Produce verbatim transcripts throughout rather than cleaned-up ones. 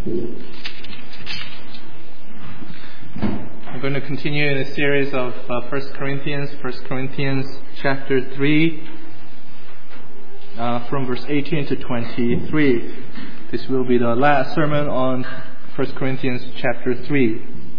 I'm going to continue in a series of uh, First Corinthians, First Corinthians chapter three, uh, from verse eighteen to twenty-three. This will be the last sermon on First Corinthians chapter three.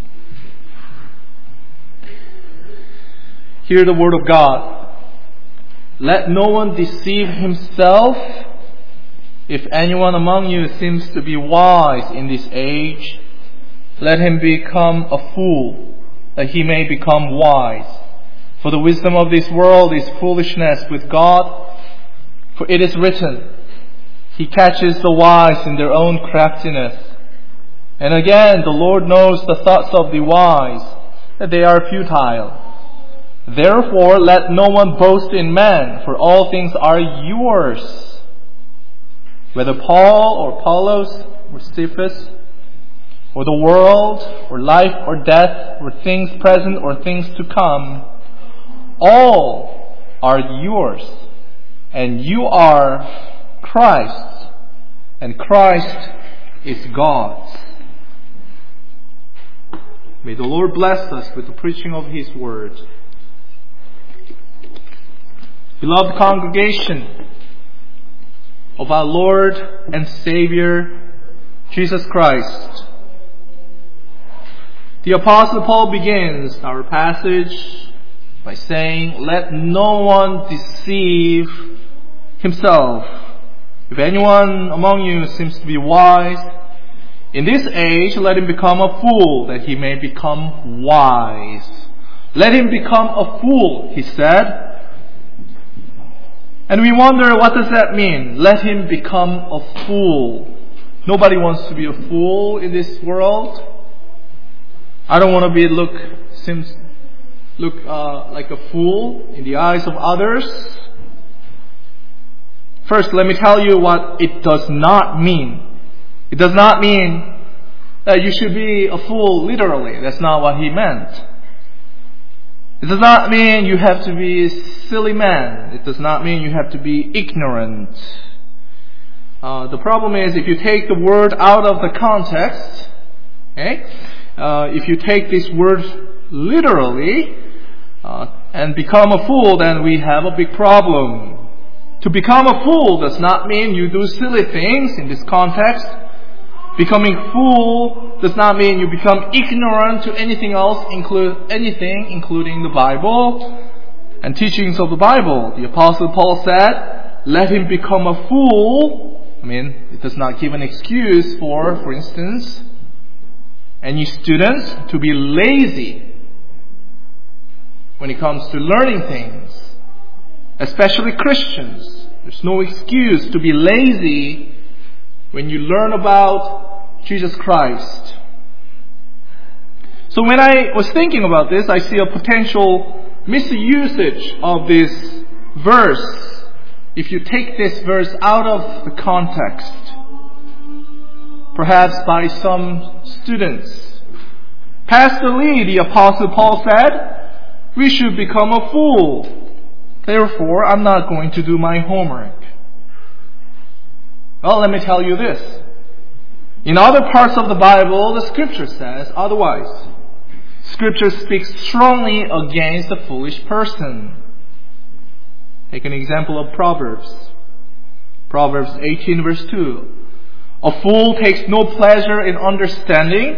Hear the word of God. Let no one deceive himself. If anyone among you seems to be wise in this age, let him become a fool, that he may become wise. For the wisdom of this world is foolishness with God. For it is written, He catches the wise in their own craftiness. And again, the Lord knows the thoughts of the wise, that they are futile. Therefore, let no one boast in man, for all things are yours. Whether Paul or Apollos or Cephas, or the world, or life or death, or things present or things to come, all are yours, and you are Christ's, and Christ is God's. May the Lord bless us with the preaching of His word. Beloved congregation of our Lord and Savior, Jesus Christ, the Apostle Paul begins our passage by saying, let no one deceive himself. If anyone among you seems to be wise in this age, let him become a fool, that he may become wise. Let him become a fool, he said. And we wonder, what does that mean? Let him become a fool. Nobody wants to be a fool in this world. I don't want to be look seems look uh, like a fool in the eyes of others. First, let me tell you what it does not mean. It does not mean that you should be a fool literally. That's not what he meant. It does not mean you have to be a silly man. It does not mean you have to be ignorant. Uh, the problem is, if you take the word out of the context, okay, uh, if you take this word literally uh, and become a fool, then we have a big problem. To become a fool does not mean you do silly things in this context. Becoming fool does not mean you become ignorant to anything else, include anything, including the Bible and teachings of the Bible. The Apostle Paul said, let him become a fool. I mean, it does not give an excuse for, for instance, any students to be lazy when it comes to learning things, especially Christians. There's no excuse to be lazy when you learn about Jesus Christ. So when I was thinking about this, I see a potential misusage of this verse if you take this verse out of the context. Perhaps by some students. Pastor Lee, the Apostle Paul said, we should become a fool. Therefore, I'm not going to do my homework. Well, let me tell you this. In other parts of the Bible, the Scripture says otherwise. Scripture speaks strongly against the foolish person. Take an example of Proverbs. Proverbs eighteen verse two. A fool takes no pleasure in understanding,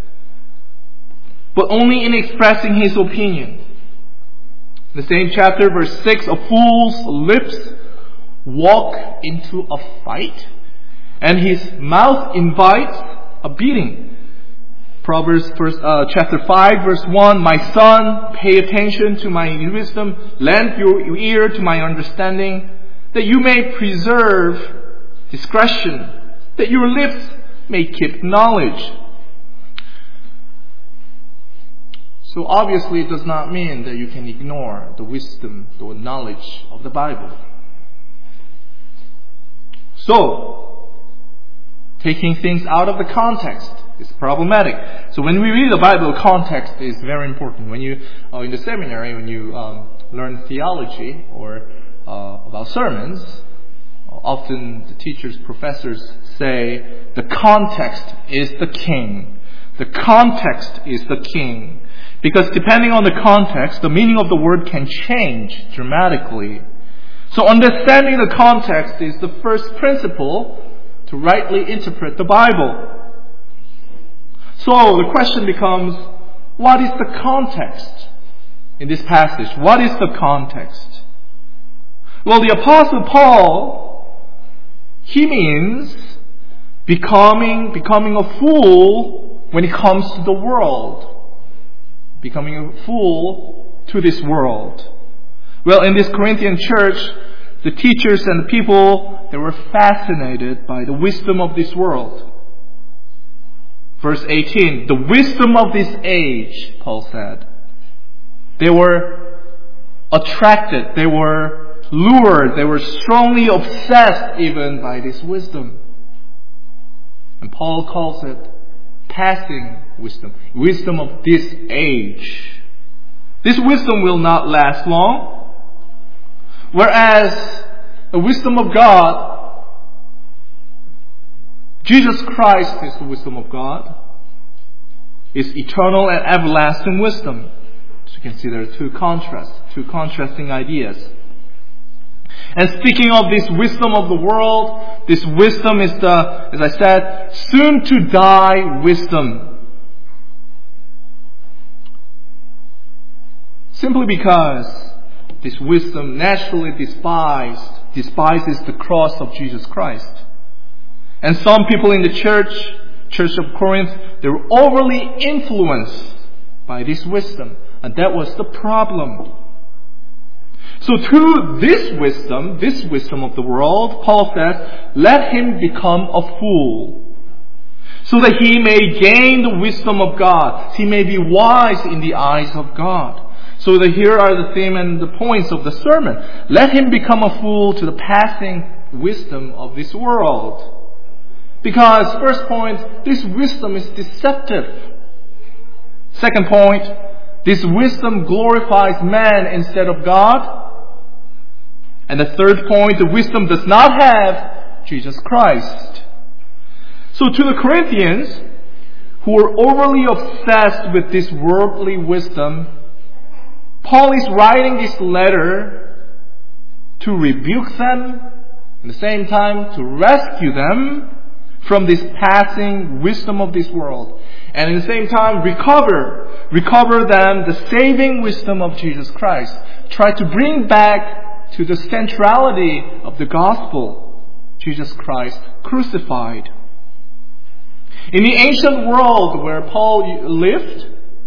but only in expressing his opinion. In the same chapter, verse six, a fool's lips walk into a fight, and his mouth invites a beating. Proverbs first, uh, chapter five, verse one, my son, pay attention to my wisdom, lend your ear to my understanding, that you may preserve discretion, that your lips may keep knowledge. So obviously it does not mean that you can ignore the wisdom, the knowledge of the Bible. So, taking things out of the context is problematic. So when we read the Bible, context is very important. When you, uh, in the seminary, when you um, learn theology or uh, about sermons, Often the teachers, professors say the context is the king. The context is the king. Because depending on the context, the meaning of the word can change dramatically. So understanding the context is the first principle to rightly interpret the Bible. So the question becomes, what is the context in this passage? What is the context? Well, the Apostle Paul, he means becoming, becoming a fool when it comes to the world. Becoming a fool to this world. Well, in this Corinthian church, the teachers and the people, they were fascinated by the wisdom of this world. Verse eighteen, the wisdom of this age, Paul said. They were attracted, they were lured, they were strongly obsessed even by this wisdom. And Paul calls it passing wisdom. Wisdom of this age. This wisdom will not last long. Whereas the wisdom of God, Jesus Christ is the wisdom of God, is eternal and everlasting wisdom. So you can see there are two contrasts, two contrasting ideas. And speaking of this wisdom of the world, this wisdom is the, as I said, soon to die wisdom. Simply because this wisdom naturally despised, despises the cross of Jesus Christ. And some people in the church, Church of Corinth, they were overly influenced by this wisdom. And that was the problem. So to this wisdom, this wisdom of the world, Paul says, let him become a fool, so that he may gain the wisdom of God. He may be wise in the eyes of God. So that here are the theme and the points of the sermon. Let him become a fool to the passing wisdom of this world. Because, first point, this wisdom is deceptive. Second point, this wisdom glorifies man instead of God. And the third point, the wisdom does not have Jesus Christ. So to the Corinthians, who were overly obsessed with this worldly wisdom, Paul is writing this letter to rebuke them, at the same time to rescue them from this passing wisdom of this world. And at the same time recover, recover them the saving wisdom of Jesus Christ. Try to bring back to the centrality of the gospel, Jesus Christ crucified. In the ancient world where Paul lived,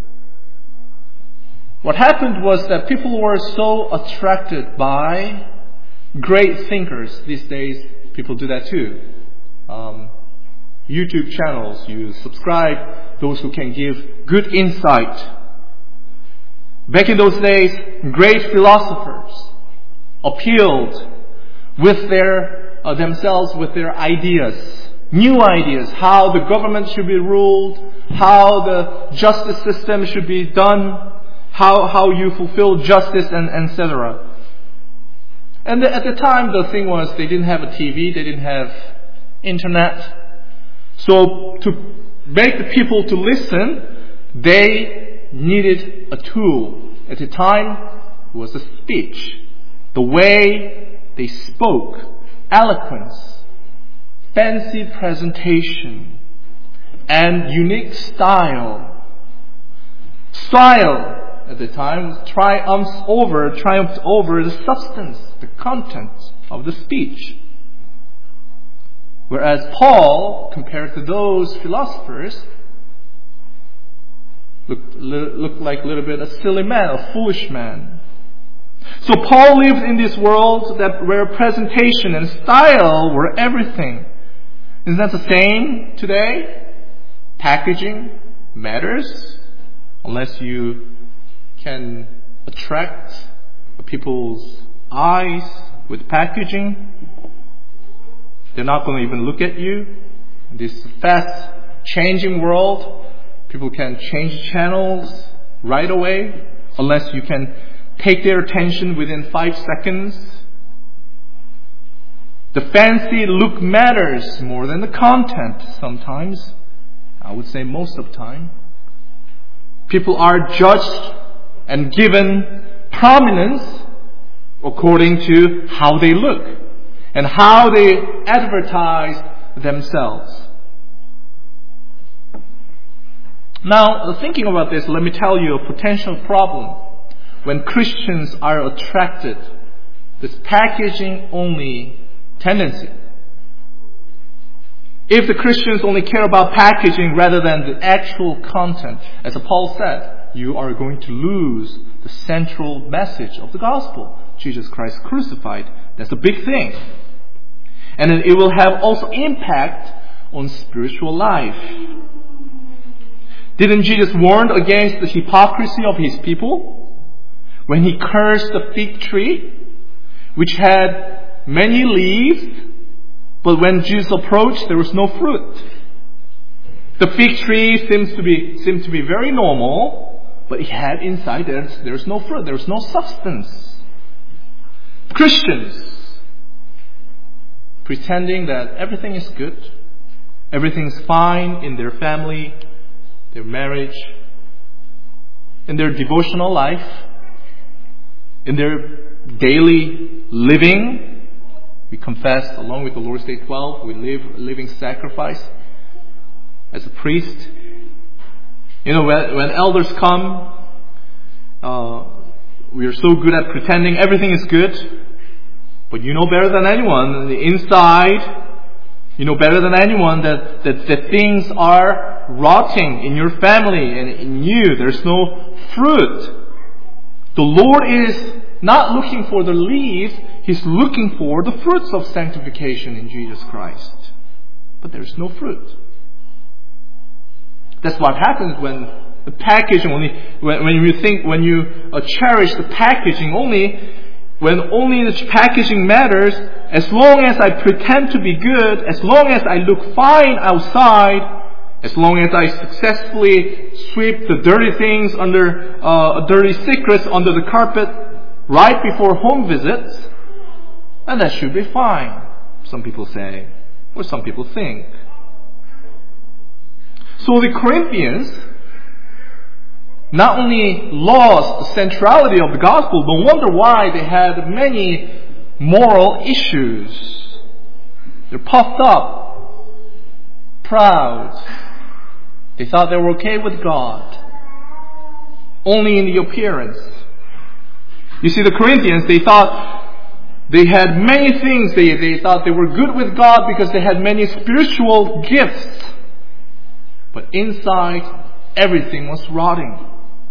what happened was that people were so attracted by great thinkers. These days, people do that too. Um, YouTube channels, you subscribe those who can give good insight. Back in those days, great philosophers appealed with their uh, themselves with their ideas, new ideas, how the government should be ruled, how the justice system should be done, how how you fulfill justice, and et cetera. And the, at the time, the thing was they didn't have a T V, they didn't have internet. So to make the people to listen, they needed a tool. At the time, it was a speech. The way they spoke, eloquence, fancy presentation, and unique style. Style at the time triumphs over, triumphed over the substance, the content of the speech. Whereas Paul, compared to those philosophers, looked, looked like a little bit a silly man, a foolish man. So Paul lived in this world that where presentation and style were everything. Isn't that the same today? Packaging matters unless you can attract people's eyes with packaging. They're not going to even look at you. In this fast changing world, people can change channels right away unless you can take their attention within five seconds. The fancy look matters more than the content sometimes. I would say most of the time. People are judged and given prominence according to how they look and how they advertise themselves. Now, thinking about this, let me tell you a potential problem when Christians are attracted to this packaging-only tendency. If the Christians only care about packaging rather than the actual content, as Paul said, you are going to lose the central message of the gospel, Jesus Christ crucified. That's a big thing. And then it will have also impact on spiritual life. Didn't Jesus warn against the hypocrisy of his people when he cursed the fig tree, which had many leaves, but when Jesus approached, there was no fruit? The fig tree seems to be seemed to be very normal, but it had inside there's there's no fruit, there's no substance. Christians pretending that everything is good, everything's fine in their family, their marriage, in their devotional life, in their daily living. We confess, along with the Lord's Day twelve, we live a living sacrifice as a priest. You know, when, when elders come, uh, we are so good at pretending everything is good. But you know better than anyone, the inside, you know better than anyone that, that, that things are rotting in your family and in you. There's no fruit. The Lord is not looking for the leaves, He's looking for the fruits of sanctification in Jesus Christ. But there's no fruit. That's what happens when the packaging only, when, when you think, when you uh, cherish the packaging only, when only the packaging matters, as long as I pretend to be good, as long as I look fine outside, as long as I successfully sweep the dirty things under, uh, dirty secrets under the carpet right before home visits, and that should be fine, some people say, or some people think. So the Corinthians not only lost the centrality of the gospel, but wonder why they had many moral issues. They're puffed up, proud. They thought they were okay with God, only in the appearance. You see, the Corinthians, they thought they had many things. They, they thought they were good with God because they had many spiritual gifts. But inside, everything was rotting.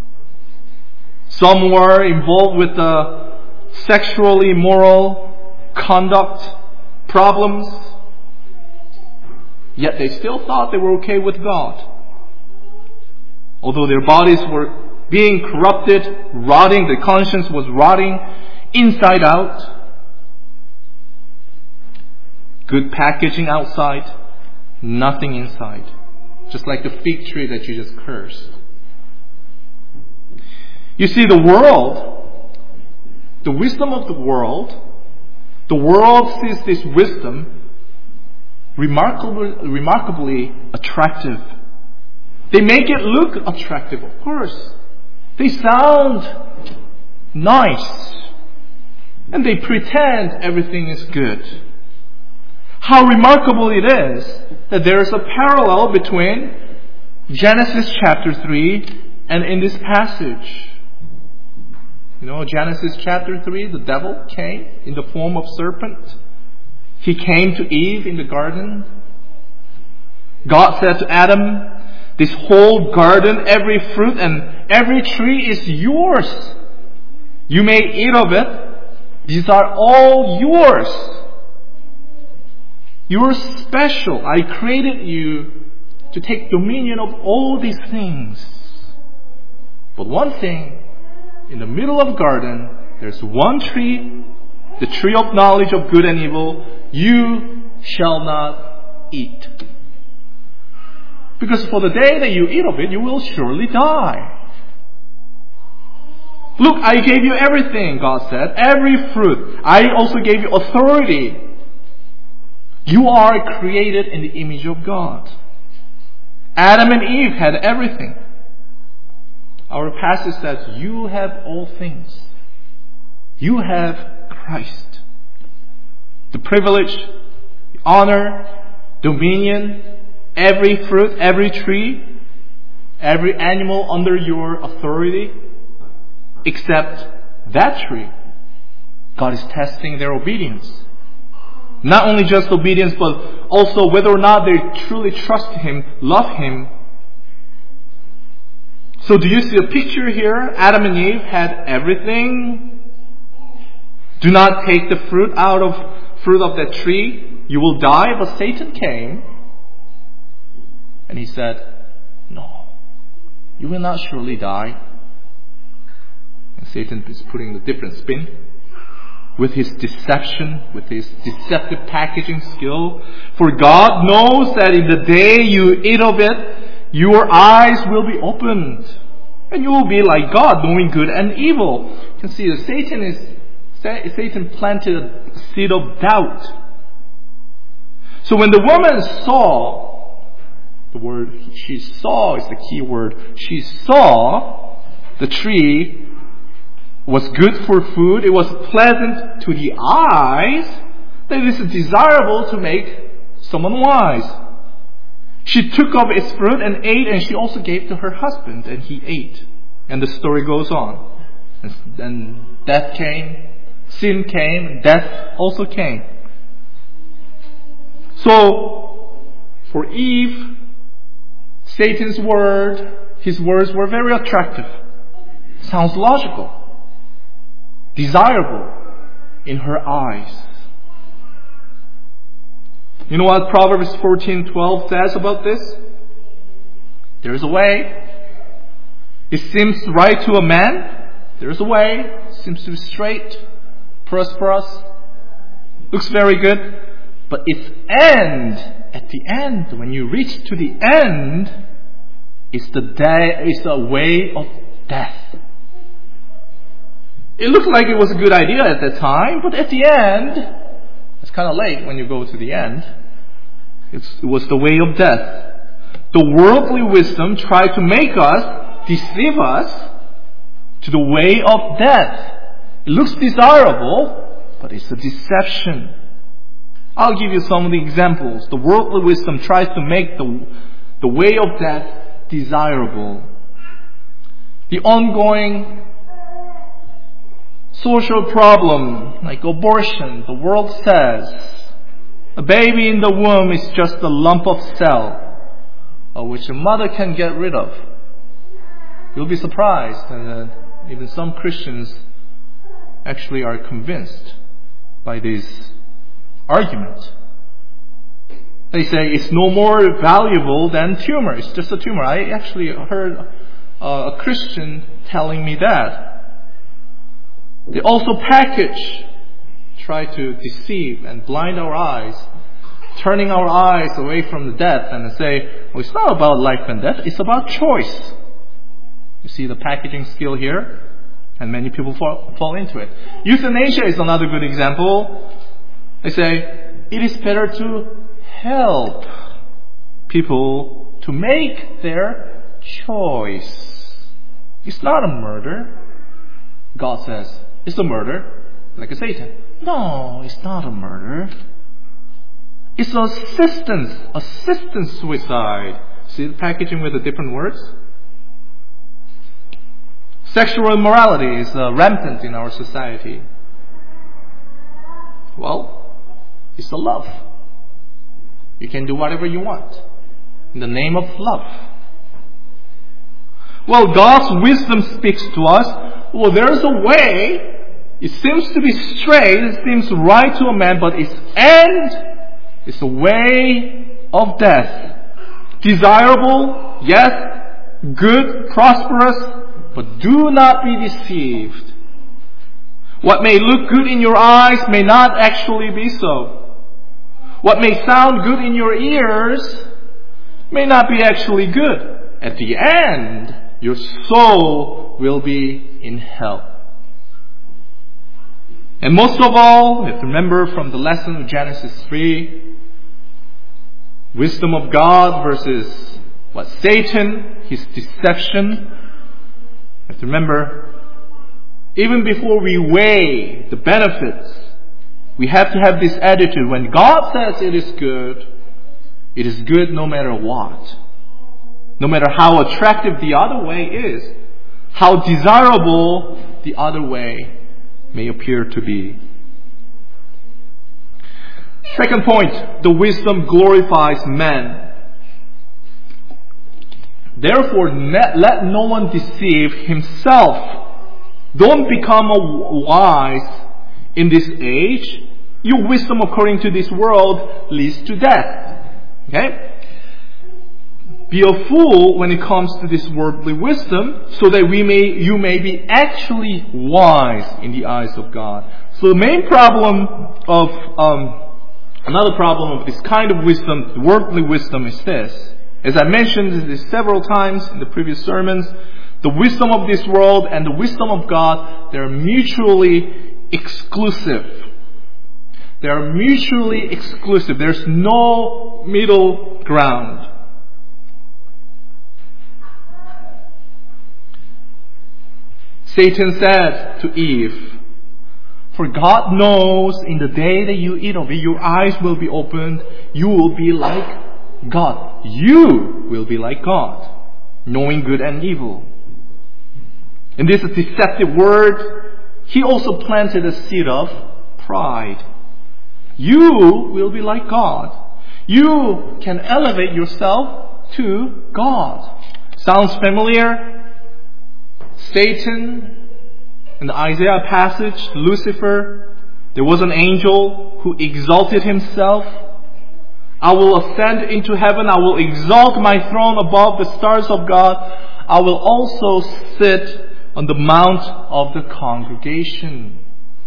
Some were involved with the sexually immoral conduct problems. Yet they still thought they were okay with God. Although their bodies were being corrupted, rotting, the conscience was rotting inside out. Good packaging outside, nothing inside. Just like the fig tree that Jesus cursed. You see, the world, the wisdom of the world, the world sees this wisdom remarkably, remarkably attractive. They make it look attractive, of course. They sound nice. And they pretend everything is good. How remarkable it is that there is a parallel between Genesis chapter three and in this passage. You know, Genesis chapter three, the devil came in the form of serpent. He came to Eve in the garden. God said to Adam, this whole garden, every fruit and every tree is yours. You may eat of it. These are all yours. You are special. I created you to take dominion of all these things. But one thing, in the middle of the garden, there's one tree, the tree of knowledge of good and evil. You shall not eat. Because for the day that you eat of it, you will surely die. Look, I gave you everything, God said. Every fruit. I also gave you authority You are created in the image of God. Adam and Eve had everything. Our passage says, you have all things. You have Christ. The privilege, the honor, dominion, every fruit, every tree, every animal under your authority, except that tree. God is testing their obedience. Not only just obedience, but also whether or not they truly trust Him, love Him. So do you see a picture here? Adam and Eve had everything. Do not take the fruit out of fruit of that tree. You will die. But Satan came and he said, no, you will not surely die. And Satan is putting the different spin with his deception, with his deceptive packaging skill. For God knows that in the day you eat of it, your eyes will be opened, and you will be like God, knowing good and evil. You can see that Satan is Satan planted a seed of doubt. So when the woman saw, the word she saw is the key word. She saw the tree was good for food. It was pleasant to the eyes. That it is desirable to make someone wise. She took of its fruit and ate, and she also gave to her husband, and he ate. And the story goes on. And then death came, sin came, and death also came. So, for Eve, Satan's word, his words were very attractive. Sounds logical. Desirable in her eyes. You know what Proverbs fourteen twelve says about this? There is a way. It seems right to a man. There is a way. It seems to be straight, prosperous, looks very good. But its end, at the end, when you reach to the end, is the day, is the way of death. It looked like it was a good idea at that time, but at the end, it's kind of late when you go to the end. It's, it was the way of death. The worldly wisdom tried to make us, deceive us, to the way of death. It looks desirable, but it's a deception. I'll give you some of the examples. The worldly wisdom tries to make the, the way of death desirable. The ongoing social problem, like abortion, the world says a baby in the womb is just a lump of cell, uh, which a mother can get rid of. You'll be surprised that uh, even some Christians actually are convinced by this argument. They say it's no more valuable than tumor. It's just a tumor. I actually heard uh, a Christian telling me that. They also package, try to deceive and blind our eyes, turning our eyes away from the death and say, well, it's not about life and death, it's about choice. You see the packaging skill here? And many people fall, fall into it. Euthanasia is another good example. They say, it is better to help people to make their choice. It's not a murder. God says, it's a murder, like a Satan. No, it's not a murder. It's assistance, assistance suicide. See the packaging with the different words? Sexual immorality is uh, rampant in our society. Well, it's a love. You can do whatever you want in the name of love. Well, God's wisdom speaks to us. Well, there's a way. It seems to be straight. It seems right to a man, but its end is the way of death. Desirable, yes, good, prosperous, but do not be deceived. What may look good in your eyes may not actually be so. What may sound good in your ears may not be actually good. At the end, your soul will be in hell. And most of all, you have to remember from the lesson of Genesis three, wisdom of God versus what? Satan, his deception. You have to remember, even before we weigh the benefits, we have to have this attitude. When God says it is good, it is good no matter what. No matter how attractive the other way is, how desirable the other way may appear to be. Second point, the wisdom glorifies man. Therefore, let no one deceive himself. Don't become wise in this age. Your wisdom according to this world leads to death. Okay? Be a fool when it comes to this worldly wisdom, so that we may, you may be actually wise in the eyes of God. So the main problem of, um, another problem of this kind of wisdom, worldly wisdom, is this. As I mentioned this several times in the previous sermons, the wisdom of this world and the wisdom of God, they're mutually exclusive. They are mutually exclusive. There's no middle ground. Satan said to Eve, "For God knows in the day that you eat of it, your eyes will be opened. You will be like God. You will be like God, knowing good and evil." In this deceptive word, he also planted a seed of pride. You will be like God. You can elevate yourself to God. Sounds familiar? Satan, in the Isaiah passage, Lucifer, there was an angel who exalted himself. "I will ascend into heaven. I will exalt my throne above the stars of God. I will also sit on the mount of the congregation."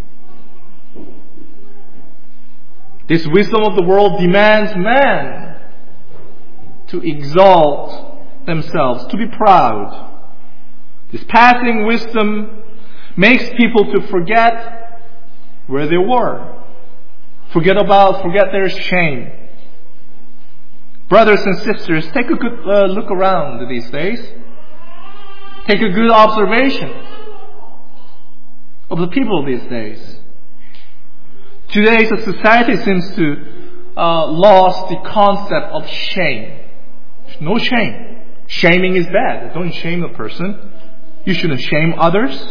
This wisdom of the world demands man to exalt themselves, to be proud. This passing wisdom makes people to forget where they were. Forget about, forget their shame. Brothers and sisters, take a good uh, look around these days. Take a good observation of the people these days. Today's society seems to uh, lost the concept of shame. No shame. Shaming is bad. Don't shame a person. You shouldn't shame others.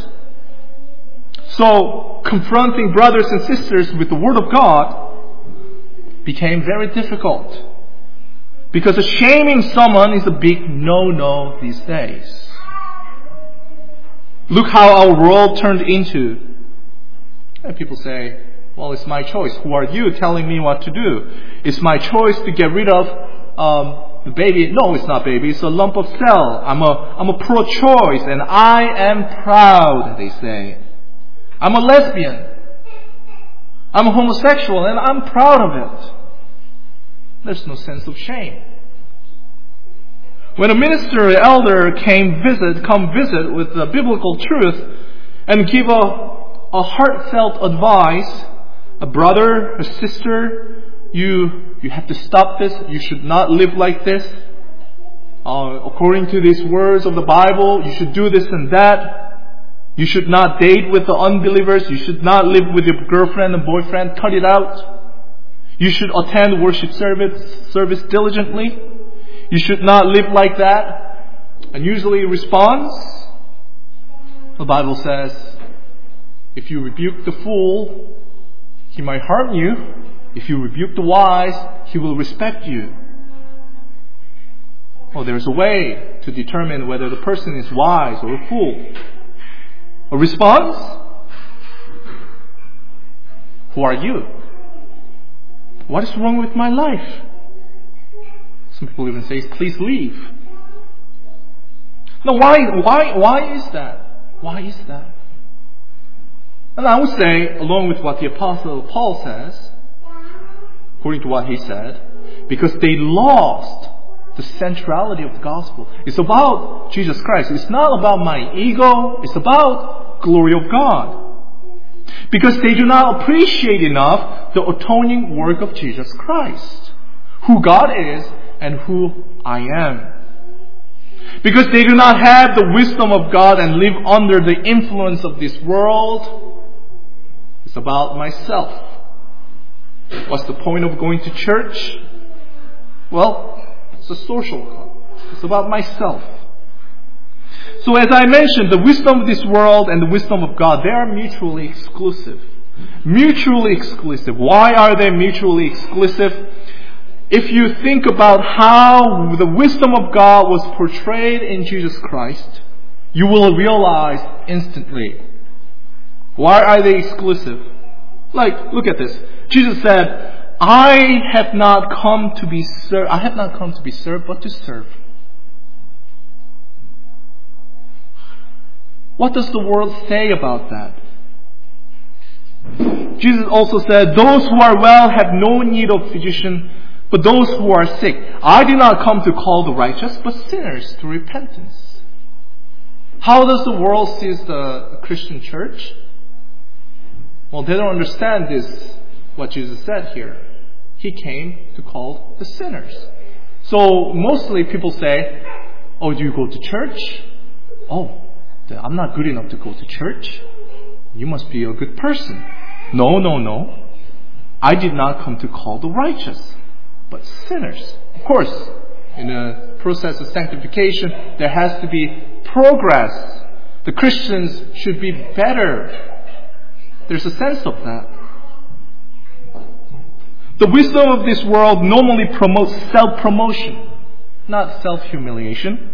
So, confronting brothers and sisters with the Word of God became very difficult. Because shaming someone is a big no-no these days. Look how our world turned into. And people say, "Well, it's my choice. Who are you telling me what to do? It's my choice to get rid of um, the baby." No, it's not baby. It's a lump of cell. I'm a, I'm a pro-choice and I am proud, they say. I'm a lesbian. I'm a homosexual and I'm proud of it. There's no sense of shame. When a minister or elder came visit, come visit with the biblical truth and give a, a heartfelt advice, a brother, a sister, you you have to stop this. You should not live like this. Uh, according to these words of the Bible, you should do this and that. You should not date with the unbelievers. You should not live with your girlfriend and boyfriend. Cut it out. You should attend worship service, service diligently. You should not live like that. And usually responds, the Bible says, if you rebuke the fool, he might harm you. If you rebuke the wise, he will respect you. Oh, there's a way to determine whether the person is wise or a fool. A response? Who are you? What is wrong with my life? Some people even say, please leave. Now, why, why, why is that? Why is that? And I would say, along with what the Apostle Paul says, according to what he said, because they lost the centrality of the gospel. It's about Jesus Christ. It's not about my ego. It's about glory of God. Because they do not appreciate enough the atoning work of Jesus Christ. who God is and who I am. Because they do not have the wisdom of God and live under the influence of this world, it's about myself. What's the point of going to church? Well, it's a social club. It's about myself. So as I mentioned, the wisdom of this world and the wisdom of God, they are mutually exclusive. Mutually exclusive. Why are they mutually exclusive? If you think about how the wisdom of God was portrayed in Jesus Christ, you will realize instantly. Why are they exclusive? Like, look at this. Jesus said, I have not come to be served, I have not come to be served, but to serve. What does the world say about that? Jesus also said, those who are well have no need of physician, but those who are sick. I did not come to call the righteous, but sinners to repentance. How does the world see the Christian church? Well, they don't understand this, what Jesus said here. He came to call the sinners. So mostly people say, oh, do you go to church? Oh, I'm not good enough to go to church. You must be a good person. No, no, no. I did not come to call the righteous, but sinners. Of course, in a process of sanctification, there has to be progress. The Christians should be better. There's a sense of that. The wisdom of this world normally promotes self-promotion, not self-humiliation.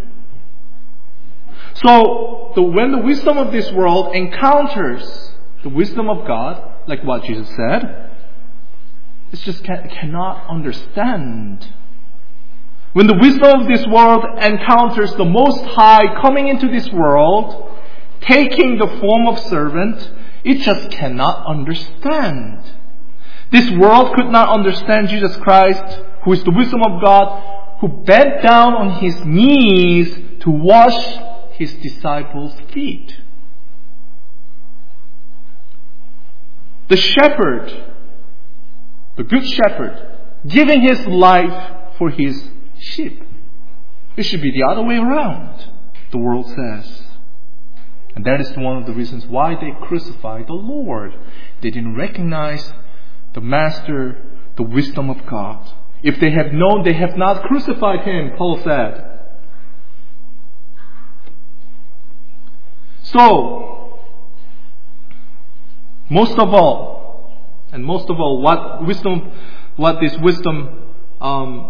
So, the, when the wisdom of this world encounters the wisdom of God, like what Jesus said, it just can, cannot understand. When the wisdom of this world encounters the Most High coming into this world, taking the form of servant, it just cannot understand. This world could not understand Jesus Christ, who is the wisdom of God, who bent down on His knees to wash His disciples' feet. The shepherd, the good shepherd, giving his life for his sheep. It should be the other way around, the world says. And that is one of the reasons why they crucified the Lord. They didn't recognize the Master, the wisdom of God. If they had known, they have not crucified Him, Paul said. So, most of all, and most of all, what wisdom, what this wisdom, um,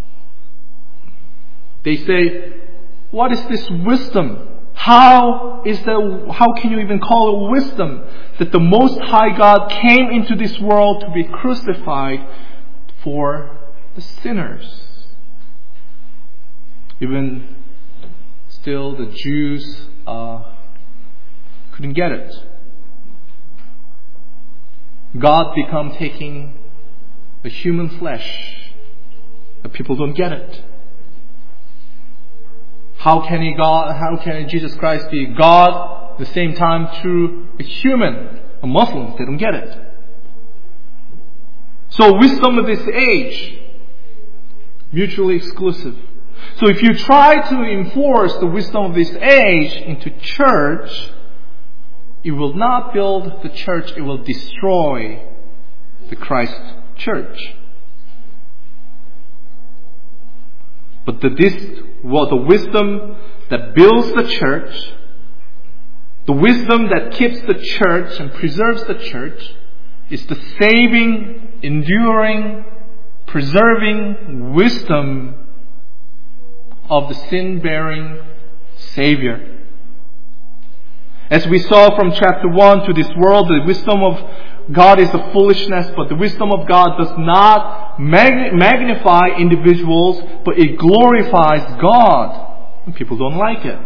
they say, what is this wisdom? How is that, how can you even call it wisdom that the Most High God came into this world to be crucified for the sinners? Even still, the Jews uh, couldn't get it. God become taking the human flesh. The people don't get it. How can he God? How can Jesus Christ be God at the same time through a human? A Muslims, they don't get it. So wisdom of this age, mutually exclusive. So if you try to enforce the wisdom of this age into church, it will not build the church, it will destroy the Christ church. But the, this, well, the wisdom that builds the church, the wisdom that keeps the church and preserves the church, is the saving, enduring, preserving wisdom of the sin-bearing Savior. As we saw from chapter one, to this world, the wisdom of God is a foolishness, but the wisdom of God does not magnify individuals, but it glorifies God. And people don't like it.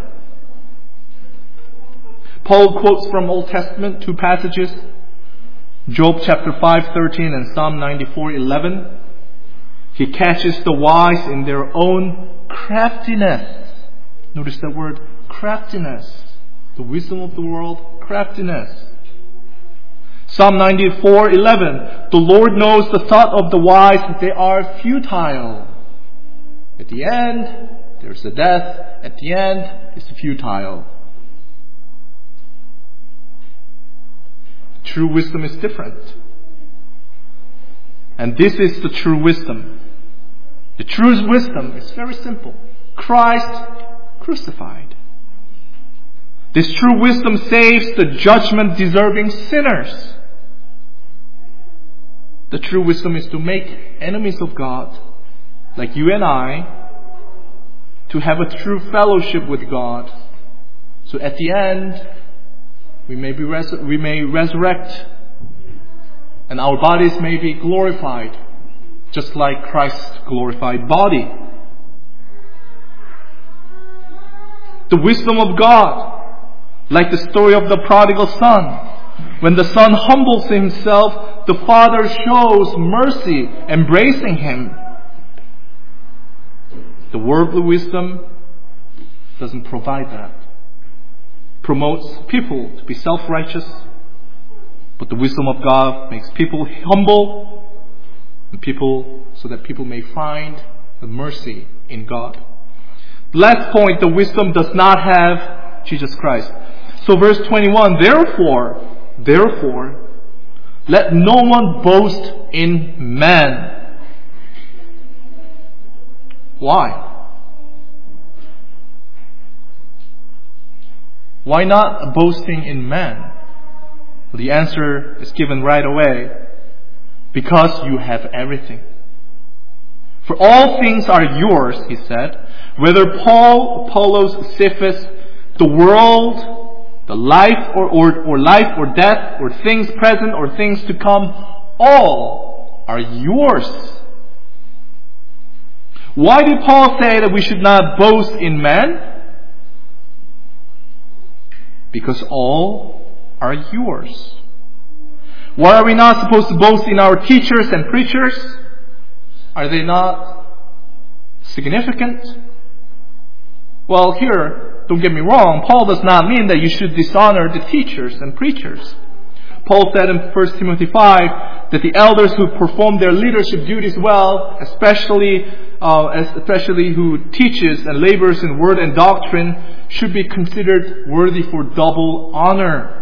Paul quotes from Old Testament two passages, Job chapter five thirteen and Psalm ninety-four eleven. He catches the wise in their own craftiness. Notice that word, craftiness. The wisdom of the world, craftiness. Psalm ninety-four eleven. The Lord knows the thought of the wise, that they are futile. At the end, there's the death. At the end, it's futile. True wisdom is different. And this is the true wisdom. The true wisdom is very simple. Christ crucified. This true wisdom saves the judgment-deserving sinners. The true wisdom is to make enemies of God, like you and I, to have a true fellowship with God. So at the end, we may be res- we may resurrect, and our bodies may be glorified, just like Christ's glorified body. The wisdom of God, like the story of the prodigal son. When the son humbles himself, the father shows mercy, embracing him. The worldly wisdom doesn't provide that. Promotes people to be self-righteous, but the wisdom of God makes people humble, and people so that people may find the mercy in God. Last point, the wisdom does not have Jesus Christ. So verse twenty-one, therefore, therefore, let no one boast in man. Why? Why not boasting in man? Well, the answer is given right away. Because you have everything. For all things are yours, he said. Whether Paul, Apollos, Cephas, the world, the life or, or, or life or death, or things present or things to come, all are yours. Why did Paul say that we should not boast in man? Because all are yours. Why are we not supposed to boast in our teachers and preachers? Are they not significant? Well, here, don't get me wrong, Paul does not mean that you should dishonor the teachers and preachers. Paul said in First Timothy five that the elders who perform their leadership duties well, especially uh, especially who teaches and labors in word and doctrine, should be considered worthy for double honor.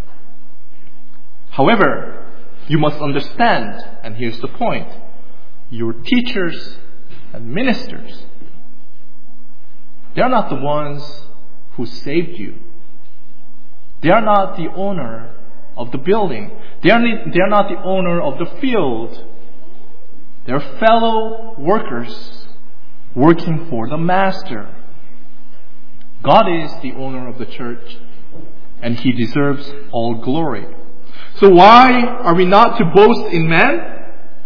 However, you must understand, and here's the point, your teachers and ministers, they are not the ones who saved you. They are not the owner of the building. They are, they are not the owner of the field. They are fellow workers working for the master. God is the owner of the church, and He deserves all glory. So why are we not to boast in man?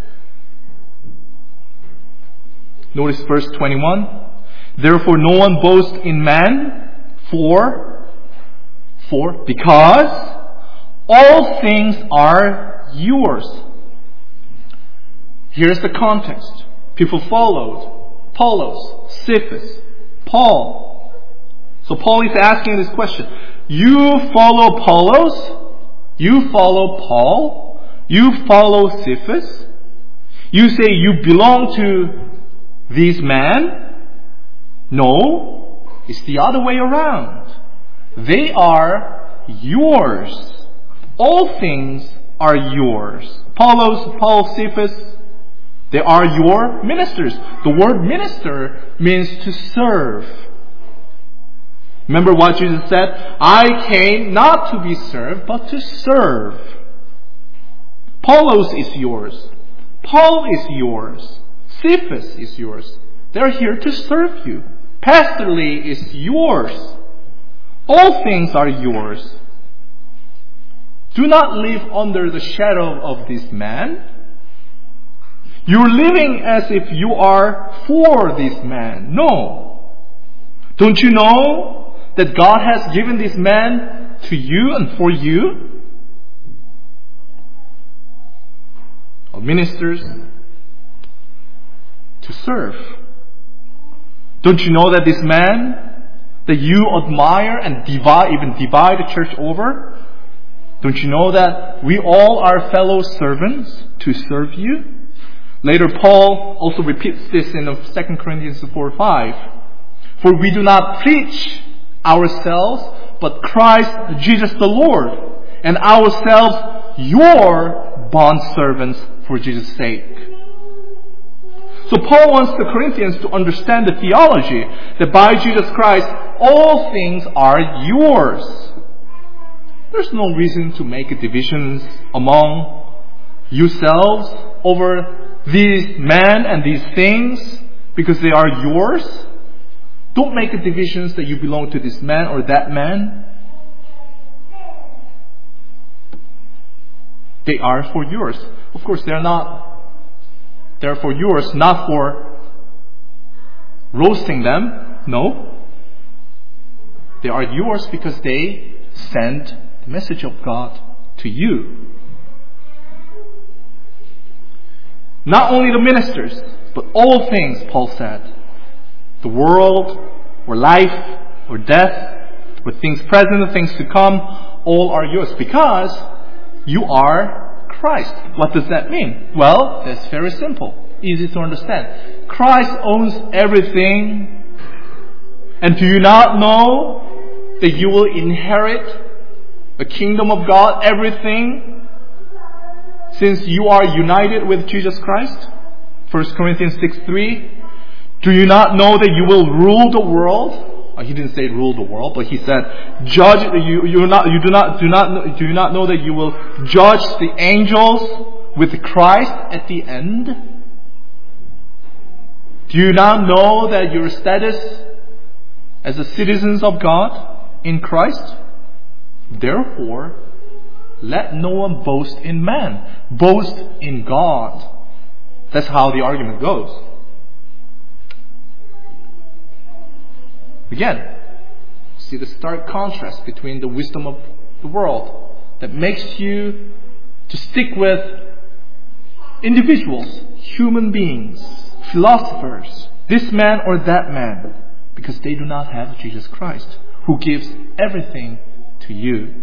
Notice verse twenty-one. Therefore no one boasts in man, for, for, because all things are yours. Here's the context. People followed Apollos, Cephas, Paul. So Paul is asking this question. You follow Apollos? You follow Paul? You follow Cephas? You say you belong to these men? No, it's the other way around. They are yours. All things are yours. Apollos, Paul, Cephas, they are your ministers. The word minister means to serve. Remember what Jesus said? I came not to be served, but to serve. Apollos is yours. Paul is yours. Cephas is yours. They're here to serve you. Pastor Lee is yours. All things are yours. Do not live under the shadow of this man. You're living as if you are for this man. No. Don't you know that God has given this man to you and for you? Of ministers to serve. Don't you know that this man that you admire and divide, even divide the church over, Don't you know that we all are fellow servants to serve you? Later, Paul also repeats this in Second Corinthians four five. For we do not preach ourselves, but Christ Jesus the Lord, and ourselves your bondservants for Jesus' sake. So Paul wants the Corinthians to understand the theology that by Jesus Christ, all things are yours. There's no reason to make divisions among yourselves over these men and these things because they are yours. Don't make divisions that you belong to this man or that man. They are for yours. Of course, they are not. They are for yours, not for roasting them. No. They are yours because they send the message of God to you. Not only the ministers, but all things, Paul said. The world, or life, or death, or things present and things to come, all are yours because you are Christ. What does that mean? Well, that's very simple. Easy to understand. Christ owns everything. And do you not know that you will inherit the kingdom of God, everything, since you are united with Jesus Christ? First Corinthians six three. Do you not know that you will rule the world? Oh, he didn't say rule the world, but he said, judge. You, you, not, you do not do not do you not know that you will judge the angels with Christ at the end? Do you not know that your status as the citizens of God in Christ? Therefore, let no one boast in man. Boast in God. That's how the argument goes. Again, see the stark contrast between the wisdom of the world that makes you to stick with individuals, human beings, philosophers, this man or that man, because they do not have Jesus Christ, who gives everything to you.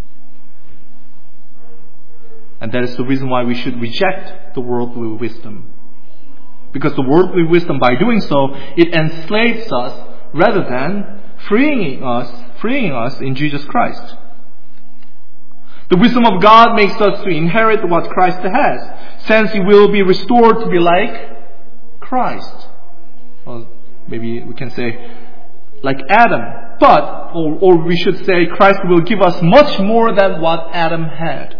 And that is the reason why we should reject the worldly wisdom. Because the worldly wisdom, by doing so, it enslaves us rather than freeing us, freeing us in Jesus Christ. The wisdom of God makes us to inherit what Christ has, since He will be restored to be like Christ. Well, maybe we can say like Adam, but, or, or we should say Christ will give us much more than what Adam had.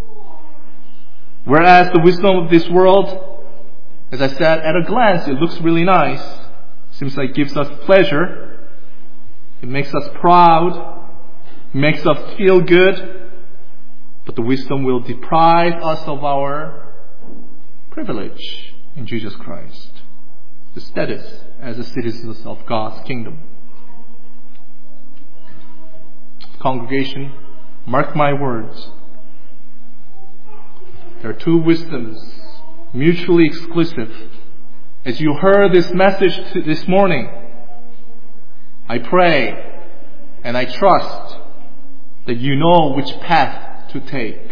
Whereas the wisdom of this world, as I said, at a glance it looks really nice. Seems like it gives us pleasure. It makes us proud. It makes us feel good. But the wisdom will deprive us of our privilege in Jesus Christ. The status as a citizens of God's kingdom. Congregation, mark my words. There are two wisdoms, mutually exclusive. As you heard this message this morning, I pray and I trust that you know which path to take.